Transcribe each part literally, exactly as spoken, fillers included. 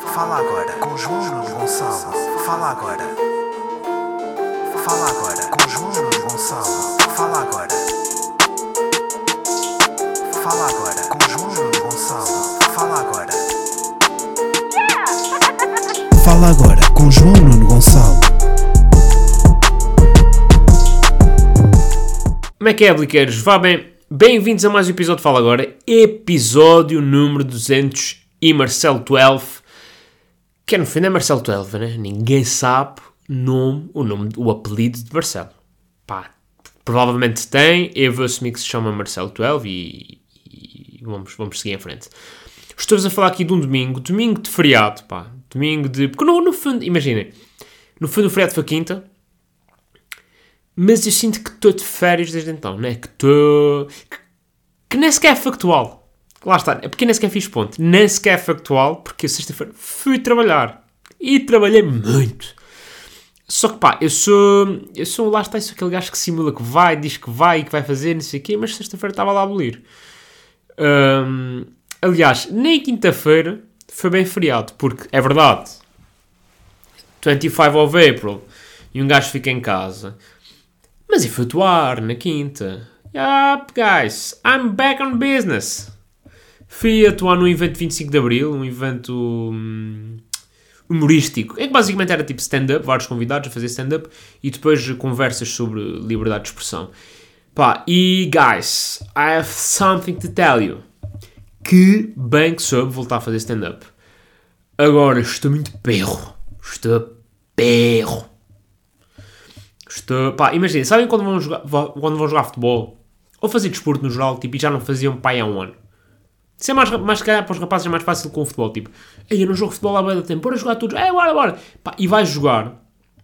Fala agora com João Nuno Gonçalo. Fala agora. Fala agora com João Nuno Gonçalo. Fala agora. Fala agora com João Nuno Gonçalo. Fala agora. Fala agora com João Nuno Gonçalo. Como é que é, bliqueiros? Vá bem, bem-vindos a mais um episódio de Fala Agora, episódio número duzentos e Marcelo doze, que é no fim é Marcelo doze, né? Ninguém sabe nome, o nome, o apelido de Marcelo. Pá, provavelmente tem, eu vou assumir que se chama Marcelo doze e, e vamos, vamos seguir em frente. Estou-vos a falar aqui de um domingo, domingo de feriado, pá, domingo de... Porque no, no fundo, imaginem, no fundo o feriado foi quinta, mas eu sinto que estou de férias desde então, né? Que estou... Que, que nem sequer é factual. Lá está, é porque nem sequer fiz ponto. Nem sequer é factual, porque eu sexta-feira fui trabalhar. E trabalhei muito. Só que pá, eu sou... Eu sou, lá está, eu sou aquele gajo que simula que vai, diz que vai e que vai fazer, não sei o quê, mas sexta-feira estava lá a abolir. Hum, aliás, nem quinta-feira foi bem feriado, porque é verdade. vinte e cinco of April. E um gajo fica em casa... Mas eu fui atuar na quinta. Yup, guys, I'm back on business. Fui atuar num evento de vinte e cinco de Abril, um evento hum, humorístico, em que basicamente era tipo stand-up, vários convidados a fazer stand-up, e depois conversas sobre liberdade de expressão. Pá, e guys, I have something to tell you. Que bem que soube voltar a fazer stand-up. Agora, estou muito perro. Estou perro. Estou... Pá, imaginem, sabem quando vão, jogar, quando vão jogar futebol? Ou fazer desporto no geral, tipo, e já não faziam pai há um ano. Isso é mais, mais se calhar para os rapazes é mais fácil com o futebol, tipo, ei, eu não jogo futebol há bem tempo, bora jogar todos, ei, bora, bora. Pá, e vais jogar,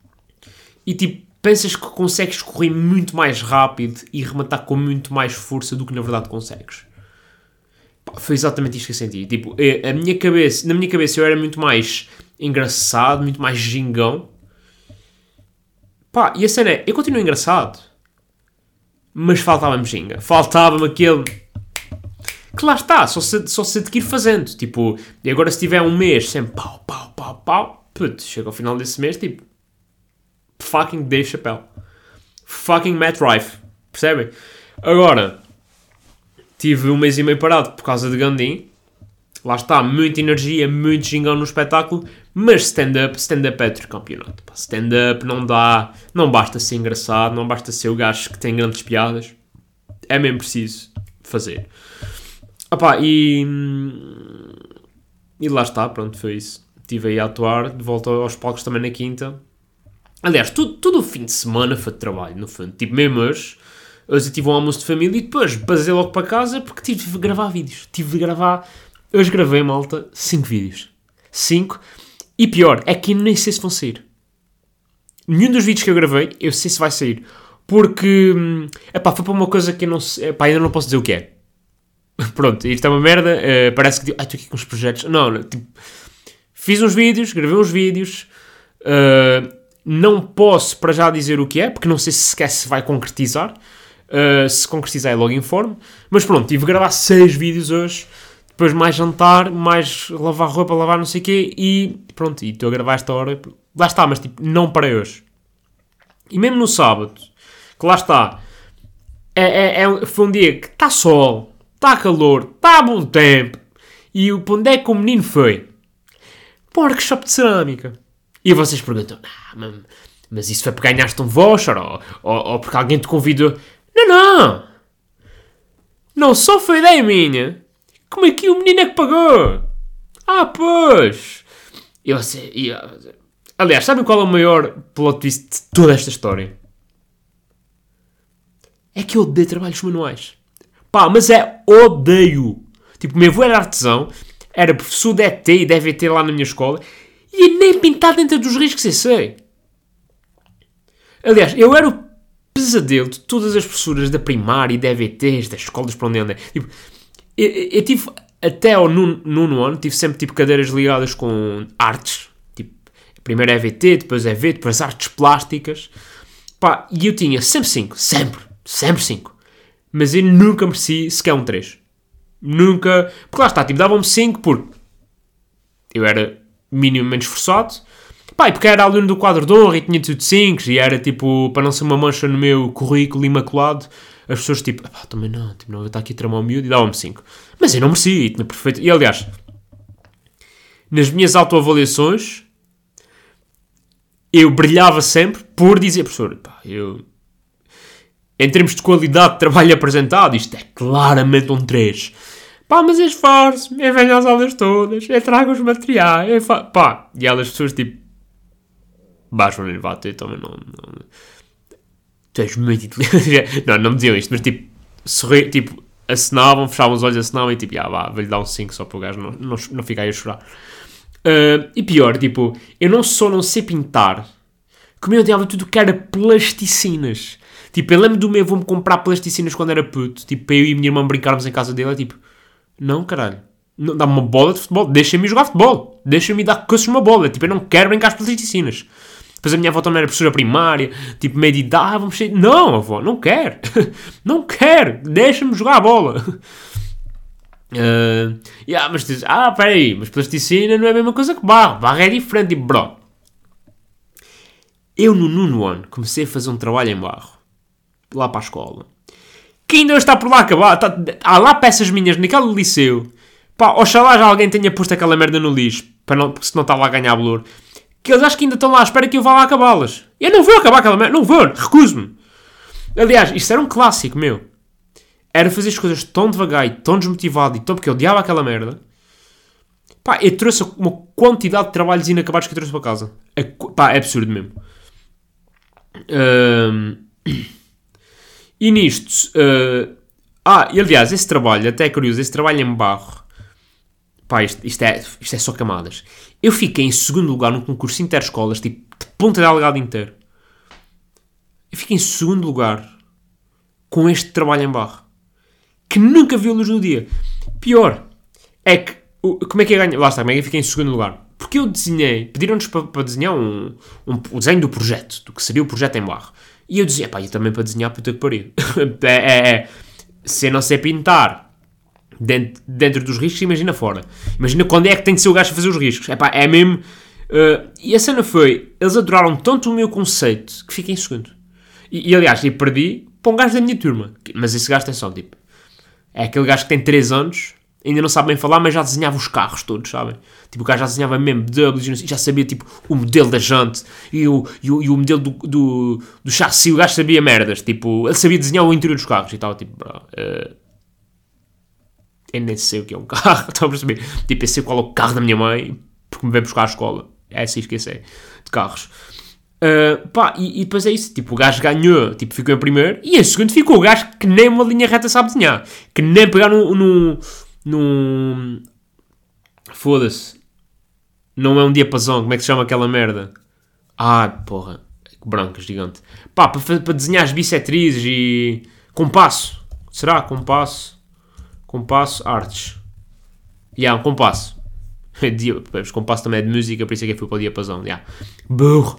e tipo, pensas que consegues correr muito mais rápido e rematar com muito mais força do que na verdade consegues. Pá, foi exatamente isto que eu senti. Tipo, a minha cabeça, na minha cabeça eu era muito mais engraçado, muito mais gingão. Pá, e a cena é, eu continuo engraçado, mas faltava-me ginga. Faltava-me aquele... Que lá está, só se, só se adquire fazendo. Tipo, e agora se tiver um mês sempre pau, pau, pau, pau, putz, chega ao final desse mês, tipo, fucking Dave Chappelle. Fucking Matt Rife. Percebem? Agora, tive um mês e meio parado por causa de Gandim. Lá está, muita energia, muito gingão no espetáculo, mas stand-up, stand-up é tricampeonato. Stand-up não dá, não basta ser engraçado, não basta ser o gajo que tem grandes piadas, é mesmo preciso fazer. Opá, e, e lá está, pronto, foi isso. Estive aí a atuar, de volta aos palcos também na quinta. Aliás, tudo, tudo o fim de semana foi de trabalho, no fundo. Tipo, mesmo hoje, hoje eu tive um almoço de família e depois basei logo para casa porque tive de gravar vídeos, tive de gravar... Hoje gravei, malta, cinco vídeos. cinco. E pior, é que nem sei se vão sair. Nenhum dos vídeos que eu gravei, eu sei se vai sair. Porque, epá, foi para uma coisa que eu não sei... Epá, ainda não posso dizer o que é. Pronto, isto é uma merda. Uh, parece que... Ai, estou aqui com uns projetos. Não, não, tipo... Fiz uns vídeos, gravei uns vídeos. Uh, não posso para já dizer o que é, porque não sei se sequer se vai concretizar. Uh, se concretizar é logo informe. Mas pronto, tive de gravar seis vídeos hoje. Depois mais jantar, mais lavar roupa, lavar não sei o quê, e pronto, e estou a gravar esta hora. Lá está, mas tipo, não parei hoje. E mesmo no sábado, que lá está, é, é, é, foi um dia que está sol, está calor, está bom tempo, e o onde é que o menino foi? Para um workshop de cerâmica. E vocês perguntam, ah, mas isso foi porque ganhaste um voucher, ou, ou, ou porque alguém te convidou? Não, não! Não só foi ideia minha. Como é que o menino é que pagou? Ah, pois! Eu sei, eu... Aliás, sabem qual é o maior plot twist de toda esta história? É que eu odeio trabalhos manuais. Pá, mas é odeio. Tipo, o meu avô era artesão, era professor de E T e deve ter lá na minha escola, e nem pintado dentro dos riscos eu sei. Aliás, eu era o pesadelo de todas as professoras da primária e da E V Ts, das escolas para onde andei. Tipo, Eu, eu tive, até ao nono, nono ano, tive sempre tipo cadeiras ligadas com artes. Tipo, primeiro E V T, depois E V, depois artes plásticas. Pá, e eu tinha sempre cinco. Sempre. Sempre cinco. Mas eu nunca mereci sequer um três. Nunca. Porque lá está, tipo, davam-me cinco porque eu era minimamente esforçado. Pá, e porque era aluno do quadro de honra e tinha tudo cinco, e era tipo, para não ser uma mancha no meu currículo imaculado, as pessoas tipo, pá, também não, tipo, não, eu estou aqui a tramar o miúdo e davam-me cinco. Mas eu não merecia, e tinha perfeito. E aliás, nas minhas autoavaliações, eu brilhava sempre por dizer, professor, pá, eu, em termos de qualidade de trabalho apresentado, isto é claramente um três. Pá, mas eu esforço, eu venho às aulas todas, eu trago os materiais, eu fa... pá. E elas, pessoas tipo, baixam o vá, tu também não, não... Tu és muito inteligente. Não, não me diziam isto, mas tipo, sorri, tipo, acenavam, fechavam os olhos, acenavam e tipo, ah, vá, vou-lhe dar um cinco só para o gajo não, não, não ficar aí a chorar. Uh, e pior, tipo, eu não só não sei pintar, como eu odiava tudo que era plasticinas. Tipo, eu lembro do meu avô-me comprar plasticinas quando era puto, tipo, para eu e a minha irmã brincarmos em casa dele, é tipo, não, caralho, não, dá-me uma bola de futebol, deixa-me jogar futebol, deixa-me dar coisas numa bola, tipo, eu não quero brincar as plasticinas. Depois a minha avó também era professora primária, tipo, meio de idade, ah, vamos ser... Não, avó, não quero, não quero, deixa-me jogar a bola. Uh, yeah, mas tu dizes, ah, peraí, mas plasticina não é a mesma coisa que barro, barro é diferente, tipo, bro. Eu no nono ano comecei a fazer um trabalho em barro, lá para a escola, que ainda está por lá acabar, tá, há lá peças minhas naquele liceu, pá, oxalá já alguém tenha posto aquela merda no lixo, para não, porque senão está lá a ganhar valor, que eles acho que ainda estão lá à espera que eu vá lá acabá-las. Eu não vou acabar aquela merda, não vou, recuso-me. Aliás, isto era um clássico meu. Era fazer as coisas tão devagar e tão desmotivado e tão porque eu odiava aquela merda. Pá, eu trouxe uma quantidade de trabalhos inacabados que eu trouxe para casa. É, pá, é absurdo mesmo. Um, e nisto... Uh, ah, e aliás, esse trabalho, até é curioso, esse trabalho em barro... Pá, isto, isto, é, isto é só camadas. Eu fiquei em segundo lugar num concurso interescolas, tipo, de ponta de algado inteiro. Eu fiquei em segundo lugar com este trabalho em barro. Que nunca viu a luz do dia. Pior, é que, como é que eu ganhei? Lá está, como é que eu fiquei em segundo lugar? Porque eu desenhei, pediram-nos para, para desenhar um, um, o desenho do projeto, do que seria o projeto em barro. E eu dizia, pá, eu também para desenhar, puta que pariu. é, é, é, se eu não sei pintar dentro, dentro dos riscos, imagina fora. Imagina quando é que tem de ser o gajo a fazer os riscos. É pá, é mesmo... Uh, e a cena foi, eles adoraram tanto o meu conceito que fiquei em segundo. E, e aliás, eu perdi para um gajo da minha turma. Mas esse gajo tem só, tipo... É aquele gajo que tem três anos, ainda não sabe bem falar, mas já desenhava os carros todos, sabem? Tipo, o gajo já desenhava mesmo W, já sabia, tipo, o modelo da jante e o, e o, e o modelo do, do, do chassi, o gajo sabia merdas, tipo, ele sabia desenhar o interior dos carros e tal, tipo, bro, uh, eu nem sei o que é um carro, estão a perceber? Tipo, eu sei qual é o carro da minha mãe, porque me vem buscar à escola, é assim que eu sei, de carros. Uh, pá, e, e depois é isso, tipo, o gajo ganhou, tipo, ficou em primeiro, e em segundo ficou o gajo que nem uma linha reta sabe desenhar, que nem pegar num, num, num foda-se, não é um diapasão, como é que se chama aquela merda? Ah, porra, que branca, gigante. Pá, para, para desenhar as bissetrizes e compasso, será? Compasso, compasso, artes, e yeah, um compasso, o compasso também é de música, por isso é que eu fui para o diapasão, yeah. Burro.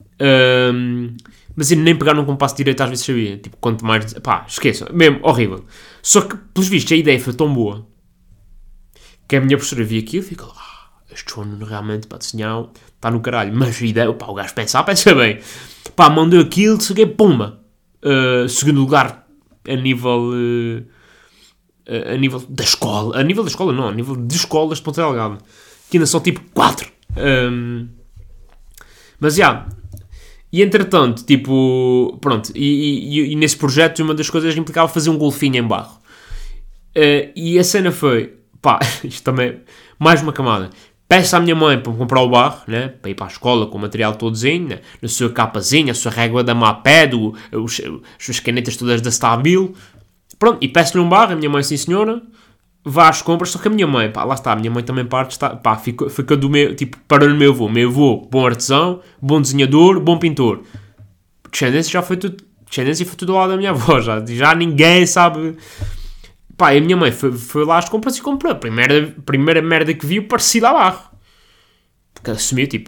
Um, mas eu nem pegar num compasso direito às vezes sabia, tipo, quanto mais, pá, esqueçam, mesmo, horrível. Só que, pelos vistos, a ideia foi tão boa que a minha professora via aquilo e ficou, ah, este sono realmente para desenhar está no caralho, mas a ideia, pá, o gajo pensa, pensa bem, pá, mandou aquilo, cheguei, pumba, uh, segundo lugar a nível uh, a nível da escola, a nível da escola não, a nível de escolas de Ponta Delgada, que ainda são tipo quatro, um, mas já, yeah. E entretanto, tipo, pronto, e, e, e nesse projeto uma das coisas implicava fazer um golfinho em barro. Uh, e a cena foi, pá, isto também, mais uma camada. Peço à minha mãe para me comprar o barro, né, para ir para a escola com o material todozinho, né, na sua capazinha, a sua régua da Maped, o, os, as suas canetas todas da Stabil. Pronto, e peço-lhe um barro, a minha mãe, sim senhora, vá às compras, só que a minha mãe, pá, lá está, a minha mãe também parte, está, pá, fica, fica do meu, tipo, para o meu avô, meu avô, bom artesão, bom desenhador, bom pintor. Descendência já foi tudo, descendência foi tudo ao lado da minha avó, já, já ninguém sabe, pá, e a minha mãe foi, foi lá às compras e comprou, a primeira, primeira merda que viu parecia a barro, porque assumiu, tipo,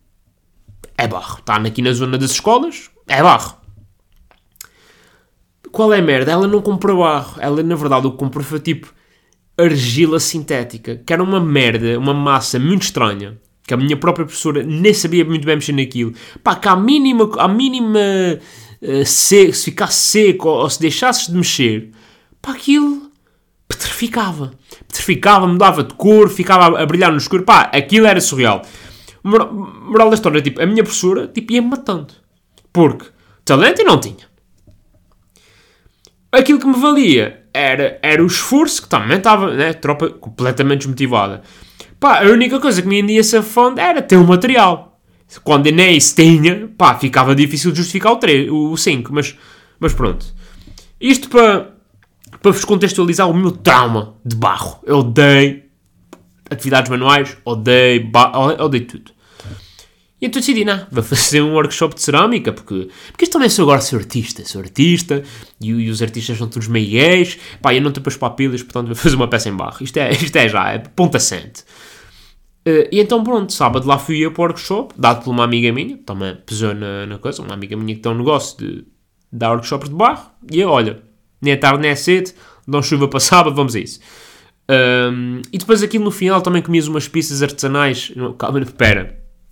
é barro, está aqui na zona das escolas, é barro. Qual é a merda? Ela não comprou barro, ela, na verdade, o que comprou foi, tipo, argila sintética, que era uma merda, uma massa muito estranha, que a minha própria professora nem sabia muito bem mexer naquilo, pá, que à mínima, à mínima uh, se, se ficasse seco ou, ou se deixasses de mexer, pá, aquilo petrificava. Petrificava, mudava de cor, ficava a, a brilhar no escuro, pá, aquilo era surreal. Moral, moral da história, tipo, a minha professora, tipo, ia-me matando. Porque talento eu não tinha. Aquilo que me valia era, era o esforço, que também estava, né, tropa completamente desmotivada. Pá, a única coisa que me ia safando era ter o material. Quando eu nem isso tinha, pá, ficava difícil de justificar o, três, o cinco, mas, mas pronto. Isto para, para vos contextualizar o meu trauma de barro. Eu odeio atividades manuais, odeio, ba- odeio tudo. E então decidi, não, vou fazer um workshop de cerâmica, porque, porque isto também sou agora sou artista, sou artista, e, e os artistas são todos meio gays, pá, eu não tenho para as papilas, portanto vou fazer uma peça em barro. Isto é, isto é já, é ponto assente. Uh, e então pronto, sábado lá fui eu para o workshop, dado por uma amiga minha, também pesou na, na coisa, uma amiga minha que tem um negócio de, de dar workshops de barro, e eu, olha, nem é tarde nem é cedo, dão chuva para sábado, vamos a isso. Um, e depois aqui no final também comias umas pizzas artesanais, não, calma, espera,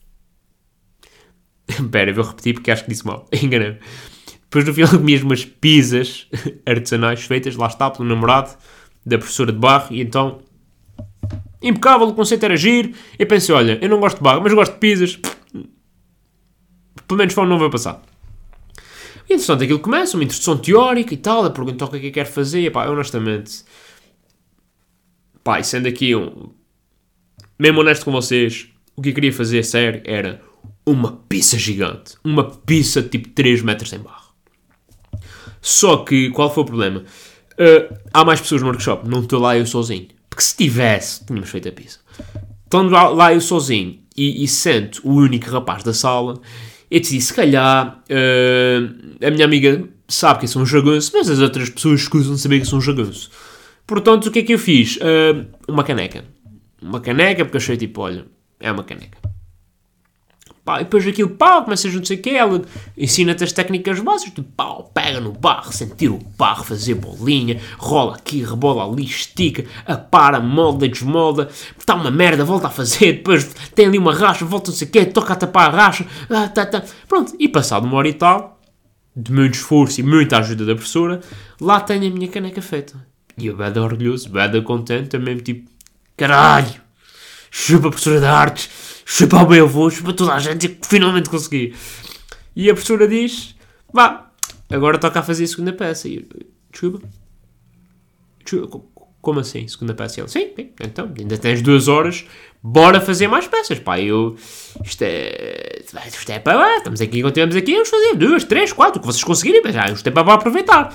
espera, vou repetir porque acho que disse mal, enganei. Depois no final comias umas pizzas artesanais feitas, lá está, pelo namorado da professora de barro, e então, impecável, o conceito era giro, eu pensei, olha, eu não gosto de barro, mas gosto de pizzas, pelo menos fome não vai passar. E entretanto aquilo começa, uma introdução teórica e tal, a perguntar o que é que eu quero fazer, e pá, honestamente, pá, e sendo aqui um, mesmo honesto com vocês, o que eu queria fazer, sério, era uma pizza gigante. Uma pizza de tipo três metros em barro. Só que, qual foi o problema? Uh, há mais pessoas no workshop. Não estou lá eu sozinho. Porque se tivesse, tínhamos feito a pizza. Estando lá, lá eu sozinho e, e sendo o único rapaz da sala, eu decidi, se calhar, uh, a minha amiga sabe que eu sou um jagunço, mas as outras pessoas escusam de saber que eu sou um jagunço. Portanto, o que é que eu fiz? Uh, uma caneca. Uma caneca, porque achei tipo, olha, é uma caneca. Pá, e depois aquilo, pá, começas a não sei o que, ela ensina-te as técnicas básicas, tu, pá, pega no barro, sentir o barro, fazer bolinha, rola aqui, rebola ali, estica, apara, molda, desmolda, está uma merda, volta a fazer, depois tem ali uma racha, volta não sei o que, toca a tapar a racha, ah, tá, tá. Pronto, e passado uma hora e tal, de muito esforço e muita ajuda da professora, lá tenho a minha caneca feita. E eu bada orgulhoso, bada contente, também tipo, caralho, chupa a professora de artes, chupa o meu avô, chupa toda a gente, e finalmente consegui. E a professora diz, vá, agora toca a fazer a segunda peça. E eu, desculpa, desculpa, como assim, segunda peça? E ela, sim, sim, então, ainda tens duas horas, bora fazer mais peças, pá. Eu, isto é, isto é para lá, estamos aqui, continuamos aqui, vamos fazer duas, três, quatro, o que vocês conseguirem, mas já, isto é para aproveitar.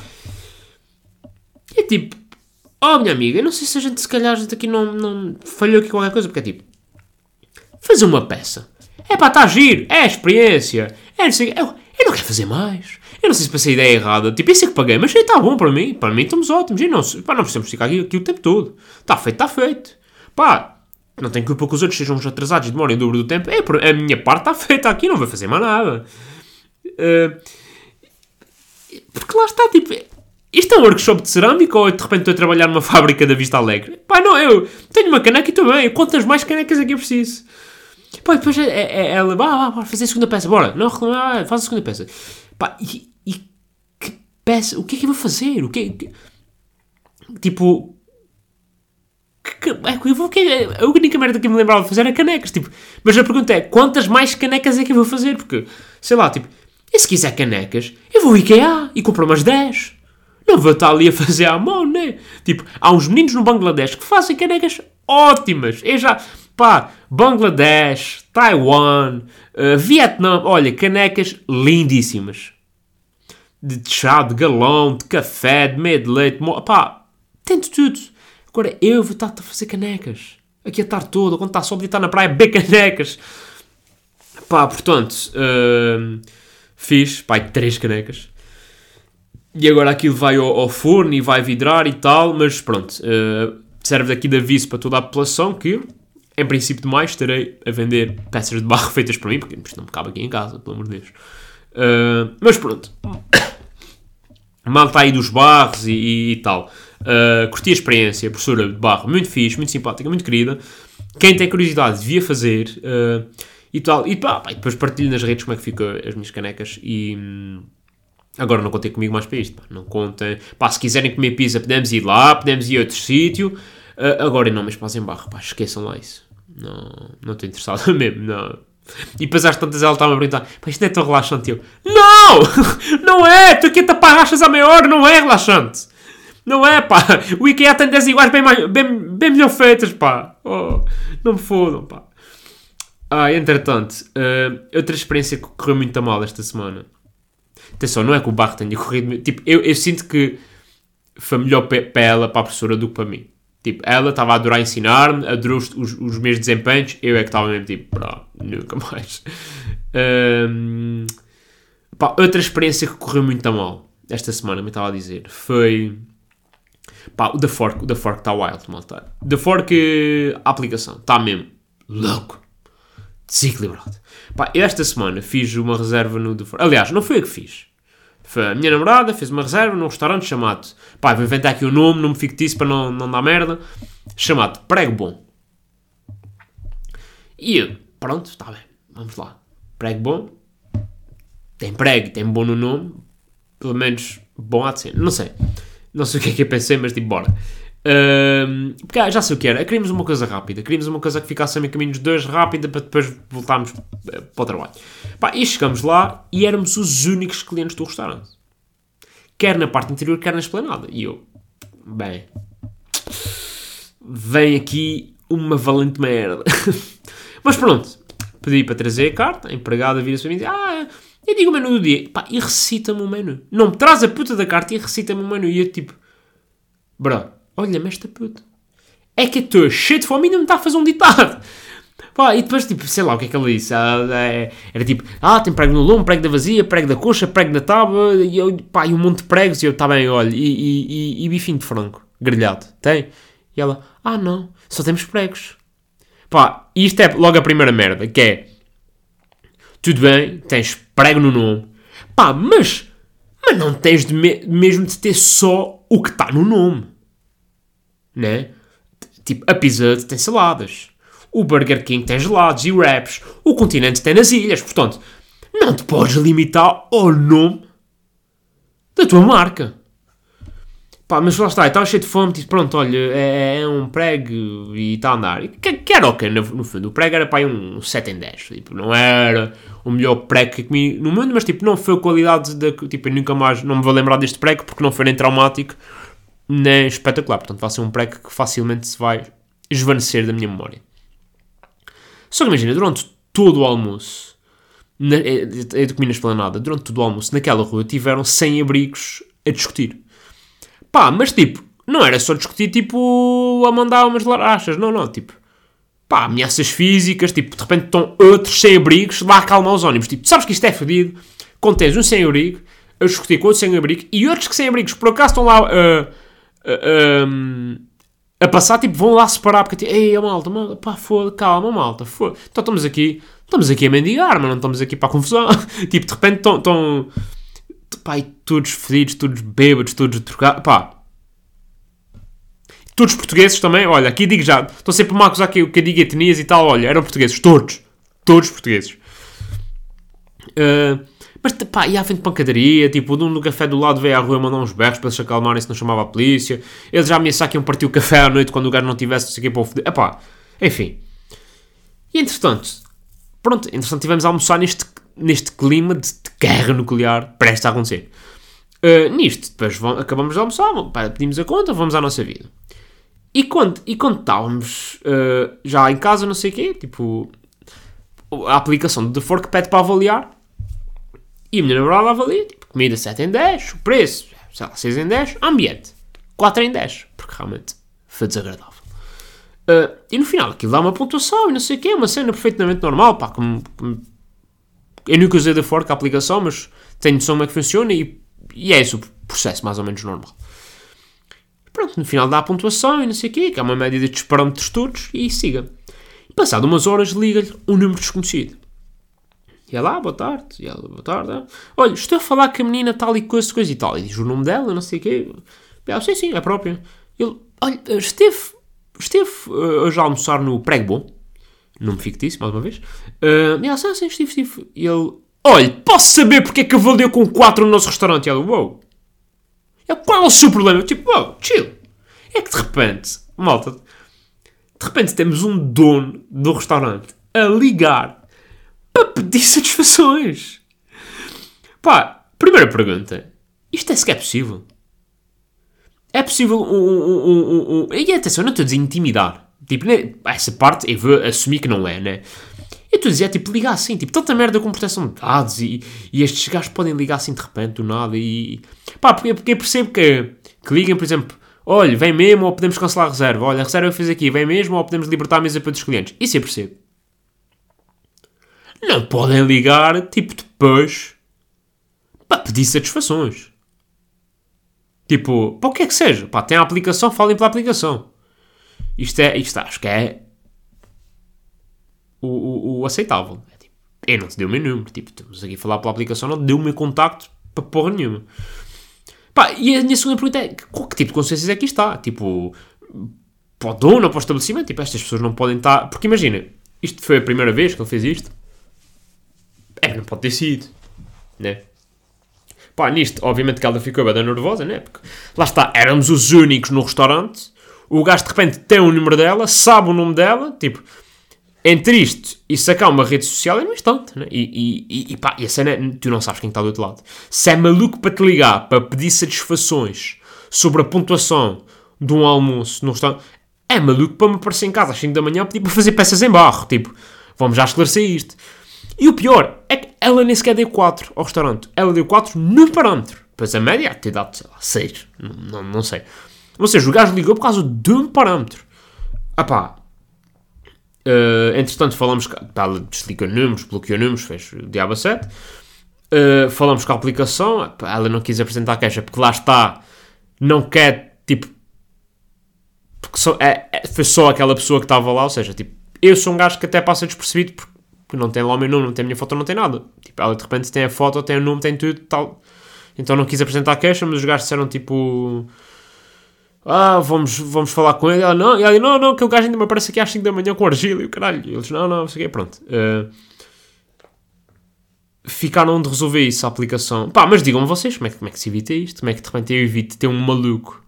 E tipo, oh, minha amiga, eu não sei se a gente, se calhar, a gente aqui não, não falhou aqui qualquer coisa, porque é tipo, fazer uma peça, é pá, está a giro, é a experiência, é não sei, eu, eu não quero fazer mais, eu não sei se passei a ideia errada, tipo, isso é que paguei, mas está bom para mim, para mim estamos ótimos, e não, pá, não precisamos ficar aqui, aqui o tempo todo, está feito, está feito, pá, não tenho culpa que os outros sejam uns atrasados e demorem o dobro do tempo, é, a minha parte está feita aqui, não vou fazer mais nada, uh, porque lá está, tipo, isto é um workshop de cerâmica ou de repente estou a trabalhar numa fábrica da Vista Alegre? Pá, não, eu tenho uma caneca e estou bem. Quantas mais canecas é que eu preciso? Pá, depois é, é, é, ela, vá, vá, fazer a segunda peça, bora. Não, reclamar, faz a segunda peça. Pá, e, e que peça? O que é que eu vou fazer? O que é que... Tipo... Que, que, eu vou, que, a única merda que eu me lembrava de fazer era canecas, tipo... Mas a pergunta é, quantas mais canecas é que eu vou fazer? Porque, sei lá, tipo... E se quiser canecas, eu vou ao IKEA e compro umas dez. Não vou estar ali a fazer à mão, né? Tipo, há uns meninos no Bangladesh que fazem canecas ótimas. Eu já... Pá, Bangladesh, Taiwan, uh, Vietnã... Olha, canecas lindíssimas. De chá, de galão, de café, de meio de leite... Mo... Pá, tem de tudo. Agora, eu vou estar a fazer canecas. Aqui a estar todo, quando está só podia estar na praia, beber canecas. Pá, portanto... Uh, fiz, pá, três canecas. E agora aquilo vai ao, ao forno e vai vidrar e tal, mas pronto, uh, serve daqui de aviso para toda a população que, em princípio de mais, estarei a vender peças de barro feitas para mim, porque isto não me cabe aqui em casa, pelo amor de Deus. Uh, mas pronto, mal está aí dos barros e, e, e tal. Uh, curti a experiência, a professora de barro, muito fixe, muito simpática, muito querida. quem tem curiosidade devia fazer uh, e tal. E, pá, pá, e depois partilho nas redes como é que ficam as minhas canecas. E hum, agora não contem comigo mais para isto. Pá, não contem. Pá, se quiserem comer pizza, podemos ir lá, podemos ir a outro sítio. Uh, agora não me espazem barro. Pá, esqueçam lá isso. Não, não estou interessado mesmo. Não. E depois às tantas ela estava a perguntar: pá, isto não é tão relaxante. E eu: não! Não é! Estou aqui a tapar rachas à meia hora. Não é relaxante. Não é, pá. O IKEA tem dez iguais bem, mais, bem, bem melhor feitas, pá. Oh, não me fodam, pá. Ah, entretanto, uh, outra experiência que correu muito mal esta semana. Atenção, não é que o barro tenha corrido... Tipo, eu, eu sinto que foi melhor para ela, para a professora, do que para mim. Tipo, ela estava a adorar ensinar-me, adorou os, os, os meus desempenhos, eu é que estava mesmo tipo, pá, nunca mais. Um, pá, outra experiência que correu muito mal esta semana, me estava a dizer, foi... Pá, o The Fork, o The Fork está wild, malta. The Fork, a aplicação, está mesmo louco. Desequilibrado. Pá, esta semana fiz uma reserva no The Fork. Aliás, não foi eu que fiz. Foi a minha namorada, fez uma reserva num restaurante chamado... Pá, vou inventar aqui o nome, nome fictício para não, não dar merda. Chamado Prego Bom. E eu, pronto, está bem, vamos lá. Prego Bom. Tem prego, tem bom no nome. Pelo menos bom há de ser. Não sei. Não sei o que é que eu pensei, mas tipo, bora. Um, porque ah, já sei o que era. Queríamos uma coisa rápida. Queríamos uma coisa que ficasse a meio caminho dos dois, rápida, para depois voltarmos uh, para o trabalho. Pá, e chegamos lá e éramos os únicos clientes do restaurante. Quer na parte interior, quer na esplanada. E eu, bem, vem aqui uma valente merda. Mas pronto, pedi para trazer a carta, a empregada vira-se para mim e diz: ah, eu digo o menu do dia. Pá, e recita-me o menu. Não me traz a puta da carta e recita-me o menu. E eu tipo, bro, olha-me esta puta. É que eu estou cheio de fome e ainda me está a fazer um ditado. Pá, e depois, tipo, sei lá o que é que ela disse. Era tipo, ah, tem prego no lombo, prego da vazia, prego da coxa, prego da tábua, e, eu, pá, e um monte de pregos. E eu, tá bem, olha, e, e, e, e bifinho de frango, grelhado, tem? E ela, ah, não, só temos pregos. Pá, isto é logo a primeira merda, que é, tudo bem, tens prego no nome, pá, mas, mas não tens de me, mesmo de ter só o que está no nome. Né? Tipo, a Pizza Hut tem saladas, o Burger King tem gelados e wraps, o Continente tem nas ilhas, portanto, não te podes limitar ao nome da tua marca. Pá, mas lá está, estava cheio de fome, tipo, pronto, olha, é, é um prego e está a andar. Que, que era o okay, que, no, no fundo, o prego era para aí um sete em dez, tipo, não era o melhor prego que comi no mundo, mas tipo, não foi a qualidade, de, tipo, eu nunca mais, não me vou lembrar deste prego, porque não foi nem traumático, nem espetacular, portanto vai ser um prego que facilmente se vai esvanecer da minha memória. Só que imagina, durante todo o almoço, na, eu comi na esplanada, durante todo o almoço, naquela rua, tiveram cem abrigos a discutir. Pá, mas tipo, não era só discutir, tipo, a mandar umas larachas, não, não, tipo, pá, ameaças físicas, tipo, de repente estão outros sem-abrigos lá a acalmar os ânimos, tipo, sabes que isto é fodido, quando tens um sem-abrigo, a discutir com outro sem-abrigo, e outros que sem-abrigos, por acaso, estão lá uh, uh, um, a passar, tipo, vão lá separar, porque, tipo, ei, malta, malta, pá, foda, calma, malta, foda, então estamos aqui, estamos aqui a mendigar, mas não estamos aqui para a confusão, tipo, de repente estão... estão pá, e todos fedidos, todos bêbados, todos trocados, pá. Todos portugueses também, olha, aqui digo já, estou sempre a acusar que, que eu digo etnias e tal, olha, eram portugueses, todos, todos portugueses. Uh, mas, pá, e à frente de pancadaria, tipo, o dono do café do lado veio à rua mandar uns berros para se acalmarem se não chamava a polícia, eles já ameaçaram que iam partir o café à noite quando o gajo não tivesse, não sei o que, para o foder, epá, enfim. E, entretanto, pronto, entretanto tivemos a almoçar neste neste clima de, de guerra nuclear prestes a acontecer. Uh, nisto, depois vamos, acabamos de almoçar, pá, pedimos a conta, vamos à nossa vida. E quando, e quando estávamos uh, já em casa, não sei o quê, tipo, a aplicação do The Fork pede para avaliar, e a minha namorada avalia, tipo, comida sete em dez, o preço, sei lá, seis em dez, ambiente, quatro em dez, porque realmente foi desagradável. Uh, e no final, aquilo dá uma pontuação e não sei o quê, uma cena perfeitamente normal, pá, como... como eu nunca usei da Fork a aplicação, mas tenho noção como é que funciona e, e é esse o processo mais ou menos normal. Pronto, no final dá a pontuação e não sei o quê, que é uma média destes parâmetros todos, e siga. E passado umas horas liga-lhe um número desconhecido. E ela, ah, boa tarde, e ela, boa tarde. Olha, estou a falar com a menina tal e coisa, coisa e tal. E diz o nome dela, não sei o quê. E ela, sim, sim, é a própria. Ele, olha, esteve, esteve uh, hoje a almoçar no Prego Bom, nome fictício, mais uma vez. Uh, e ela disse, ah, sim, estive, estive. E ele, olha, posso saber porque é que avaliou com quatro no nosso restaurante? E ela, uou. Wow. Qual é o seu problema? Eu, tipo, uou, wow, chill. É que de repente, malta, de repente temos um dono do restaurante a ligar para pedir satisfações. Pá, primeira pergunta. Isto é sequer possível? É possível um... um, um, um, um... E atenção, eu não estou a dizer intimidar. Tipo, né? Essa parte eu vou assumir que não é, né? Eu estou a dizer, tipo, ligar assim. Tipo, tanta merda com proteção de dados e, e estes gajos podem ligar assim de repente, do nada. E... Pá, porque, porque eu percebo que, que liguem, por exemplo, olha, vem mesmo ou podemos cancelar a reserva. Olha, a reserva eu fiz aqui, vem mesmo ou podemos libertar a mesa para outros clientes. Isso eu percebo. Não podem ligar, tipo, depois para pedir satisfações. Tipo, para o que é que seja. Pá, tem a aplicação, falem pela aplicação. Isto é, isto acho que é o, o, o aceitável. É, tipo, eu não te dei o meu número. Tipo, estamos aqui a falar pela aplicação, não te dei o meu contacto para porra nenhuma. Pá, e a minha segunda pergunta é, qual que tipo de consciências é que isto está? Tipo, para o dono ou para o estabelecimento? Tipo, estas pessoas não podem estar... Porque imagina, isto foi a primeira vez que ele fez isto. É, não pode ter sido. Né? Pá, nisto, obviamente que ela ficou bem nervosa, né? Porque, lá está, éramos os únicos no restaurante. O gajo, de repente, tem o número dela, sabe o nome dela. Tipo, entre isto e sacar uma rede social é no instante, né? E, e, e pá, e a cena, tu não sabes quem está do outro lado. Se é maluco para te ligar, para pedir satisfações sobre a pontuação de um almoço no restaurante, é maluco para me aparecer em casa às cinco da manhã pedir para fazer peças em barro. Tipo, vamos já esclarecer isto. E o pior é que ela nem sequer deu quatro ao restaurante. Ela deu quatro no parâmetro. Pois a média há de ter dado, sei lá, seis. Não, não, não sei. Ou seja, o gajo ligou por causa de um parâmetro. Ah pá. Uh, entretanto, falamos... Ela desligou números, bloqueou números, fez o diabo a sete. Uh, falamos com a aplicação. Ela não quis apresentar a queixa porque lá está. Não quer, tipo... Porque só, é, é, foi só aquela pessoa que estava lá. Ou seja, tipo... Eu sou um gajo que até passa despercebido porque não tem lá o meu nome, não tem a minha foto, não tem nada. Tipo, ela de repente tem a foto, tem o nome, tem tudo, tal. Então não quis apresentar a queixa, mas os gajos disseram tipo... Ah, vamos, vamos falar com ele. Ela, não, e ela, não, não, aquele gajo ainda me aparece aqui às cinco da manhã com argila e o caralho. E eles, não, não, não sei o quê, pronto. Uh, ficaram de resolver isso, a aplicação. Pá, mas digam-me vocês, como é, que, como é que se evita isto? Como é que de repente eu evito ter um maluco?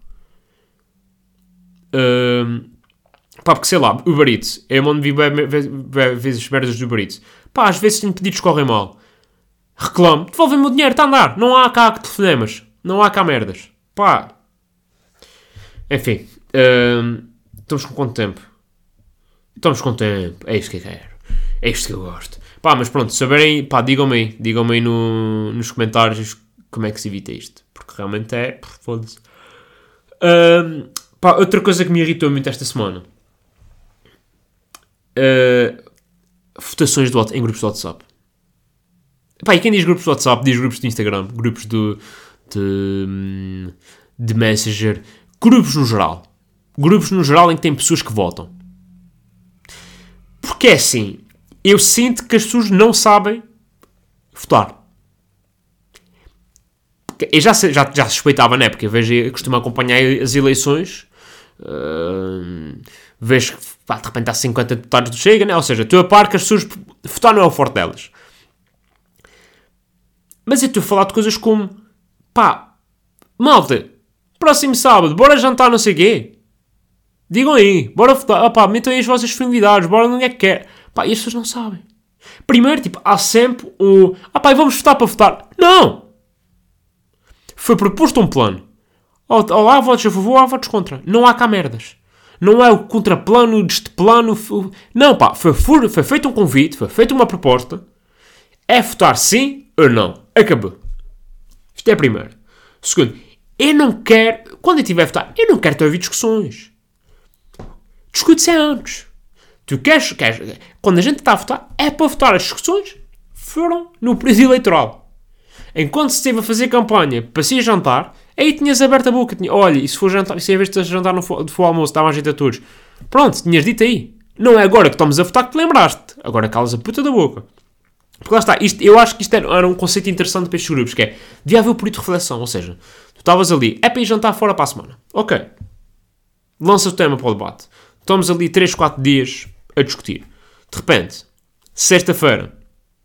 Uh, pá, porque sei lá, Uber Eats. Eu mando vir vezes merdas do Uber Eats. Pá, às vezes tenho pedidos que correm mal. Reclamo. Devolvem-me o dinheiro, está a andar. Não há cá telefonemas. Não há cá merdas. Pá. Enfim. Uh, estamos com quanto tempo? Estamos com tempo. É isto que eu quero. É isto que eu gosto. Pá, mas pronto, saberem, pá, digam-me aí. Digam-me aí no, nos comentários como é que se evita isto. Porque realmente é... Foda-se. Uh, pá, outra coisa que me irritou muito esta semana. Uh, votações do, em grupos de WhatsApp. Pá, e quem diz grupos de WhatsApp diz grupos de Instagram, grupos de, de, de Messenger, grupos no geral. Grupos no geral em que tem pessoas que votam. Porque é assim, eu sinto que as pessoas não sabem votar. Eu já, já, já suspeitava, né? Porque eu vejo, eu costumo acompanhar as eleições. Uh, vejo que pá, de repente há cinquenta deputados do Chega, né? Ou seja, estou a par que as pessoas votar não é o forte delas. Mas eu estou a falar de coisas como pá, malta, próximo sábado, bora jantar não sei o quê. Digam aí, bora votar, pá, metam aí as vossas disponibilidades, bora onde é que quer. Pá, e as pessoas não sabem. Primeiro, tipo, há sempre o ah pá, vamos votar para votar. Não! Foi proposto um plano. Ou há votos a favor ou há votos contra. Não há cá merdas. Não é o contraplano deste plano. Não, pá, foi, foi feito um convite, foi feita uma proposta. É votar sim ou não. Acabou. Isto é primeiro. Segundo, eu não quero, quando eu estiver a votar, eu não quero ter ouvido discussões. Discute-se antes. Tu queres, queres, quando a gente está a votar, é para votar. As discussões foram no período eleitoral. Enquanto se esteve a fazer campanha para se ir jantar, aí tinhas aberto a boca. Tinha, olha, e se for jantar, se em vez de jantar no for, for almoço, dá mais jeito a todos. Pronto, tinhas dito aí. Não é agora que estamos a votar que te lembraste. Agora calas a puta da boca. Porque lá está, isto, eu acho que isto era, era um conceito interessante para estes grupos, que é, devia haver o período de reflexão, ou seja, tu estavas ali, é para ir jantar fora para a semana. Ok. Lança o tema para o debate. Estamos ali três, quatro dias a discutir. De repente, sexta-feira,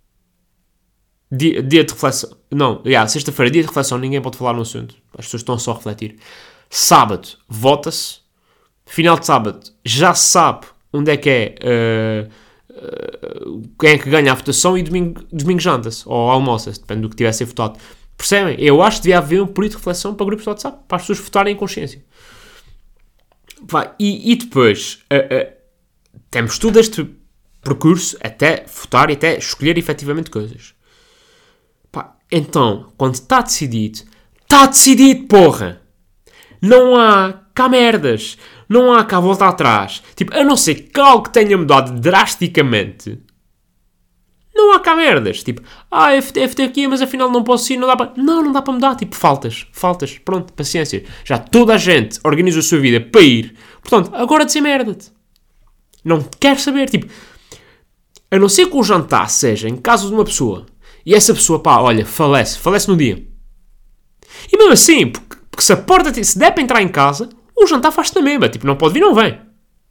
dia, dia de reflexão. Não, yeah, sexta-feira, dia de reflexão, ninguém pode falar no assunto. As pessoas estão só a refletir. Sábado, vota-se. Final de sábado, já se sabe onde é que é, uh, uh, quem é que ganha a votação, e domingo, domingo janta-se, ou almoça-se, depende do que tiver a ser votado. Percebem? Eu acho que devia haver um período de reflexão para grupos de WhatsApp, para as pessoas votarem em consciência. Vai, e, e depois, uh, uh, temos todo este percurso até votar e até escolher efetivamente coisas. Pá, então, quando está decidido, está decidido, porra! Não há cá merdas, não há cá volta atrás. Tipo, a não ser que algo tenha mudado drasticamente, não há cá merdas. Tipo, ah, F T, F T aqui, mas afinal não posso ir, não dá para... Não, não dá para mudar. Tipo, faltas, faltas, pronto, paciência. Já toda a gente organiza a sua vida para ir. Portanto, agora dizer merda-te. Não quero saber, tipo... A não ser que o jantar seja em casa de uma pessoa e essa pessoa, pá, olha, falece, falece no dia. E mesmo assim, porque, porque se a porta, se der para entrar em casa, o jantar faz-se na mesma. Tipo, não pode vir, não vem.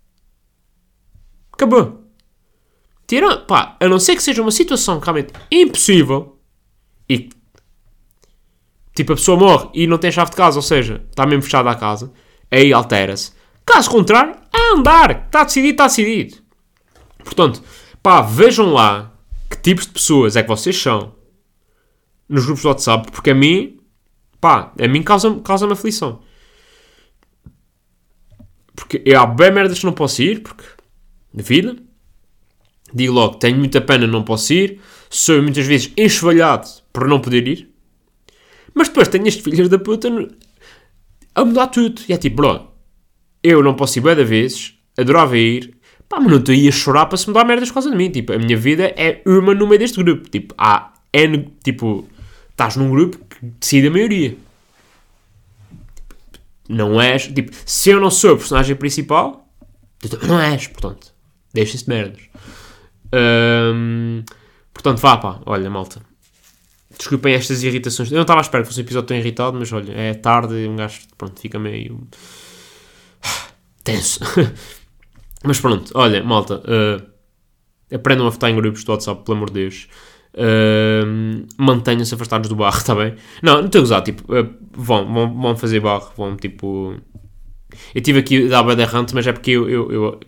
Acabou. Tira, pá, a não ser que seja uma situação realmente impossível e, tipo, a pessoa morre e não tem chave de casa, ou seja, está mesmo fechada a casa, aí altera-se. Caso contrário, é andar. Está decidido, está decidido. Portanto, pá, vejam lá que tipos de pessoas é que vocês são nos grupos de WhatsApp, porque a mim, pá, a mim causa-me causa aflição. Porque eu há bem merdas que não posso ir, porque na vida, digo logo, tenho muita pena, não posso ir, sou muitas vezes enxovalhado por não poder ir, mas depois tenho estes filhos da puta a mudar tudo. E é tipo, bro, eu não posso ir bué de vezes, adorava ir, pá, mas não estou aí a chorar para se mudar merdas por causa de mim. Tipo, a minha vida é uma no meio deste grupo. Tipo, há N, tipo, estás num grupo que decide a maioria. Não és, tipo, se eu não sou a personagem principal, tu também não és, portanto, deixa-se de merdas. Hum, portanto, vá, pá, olha, malta, desculpem estas irritações. Eu não estava à espera que fosse um episódio tão irritado, mas olha, é tarde e um gajo, pronto, fica meio tenso. Mas pronto, olha, malta, uh, aprendam a votar em grupos de WhatsApp, pelo amor de Deus. Uh, mantenham-se afastados do barro, está bem? Não, não estou a gozar, tipo, uh, vão, vão, vão fazer barro, vão, tipo... Eu tive aqui a dar bad errante, mas é porque eu... eu, eu...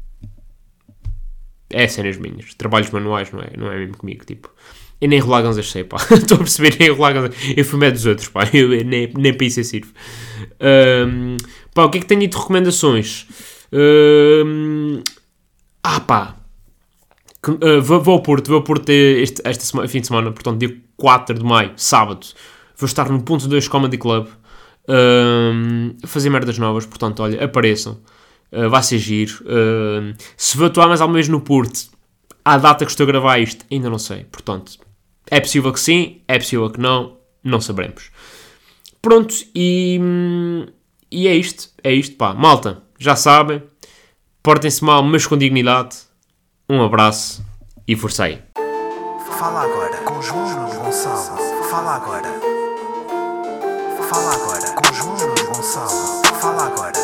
É cenas minhas, trabalhos manuais, não é, não é mesmo comigo, tipo... Eu nem enrolar ganzas sei, pá. Estou a perceber, nem enrolar ganzas... Eu fui medo dos outros, pá. Eu nem, nem para isso eu sirvo. Uh, pá, o que é que tenho de recomendações? Uh, ah, pá... Uh, vou, vou ao Porto, vou ao Porto este, este semana, fim de semana, portanto, dia quatro de maio, sábado, vou estar no Ponto dois Comedy Club, uh, a fazer merdas novas, portanto, olha, apareçam, uh, vai ser giro. Uh, se vou atuar mais alguma vez no Porto, à data que estou a gravar isto, ainda não sei, portanto, é possível que sim, é possível que não, não saberemos. Pronto, e, e é isto, é isto, pá, malta, já sabem, portem-se mal, mas com dignidade. Um abraço e forcei. Fala agora com João Nuno Gonçalo. Fala agora. Fala agora com João Nuno Gonçalo. Fala agora.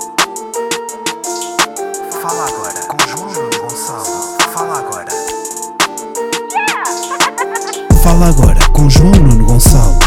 Fala agora com João Nuno Gonçalo. Fala agora. Fala agora com João Nuno Gonçalo.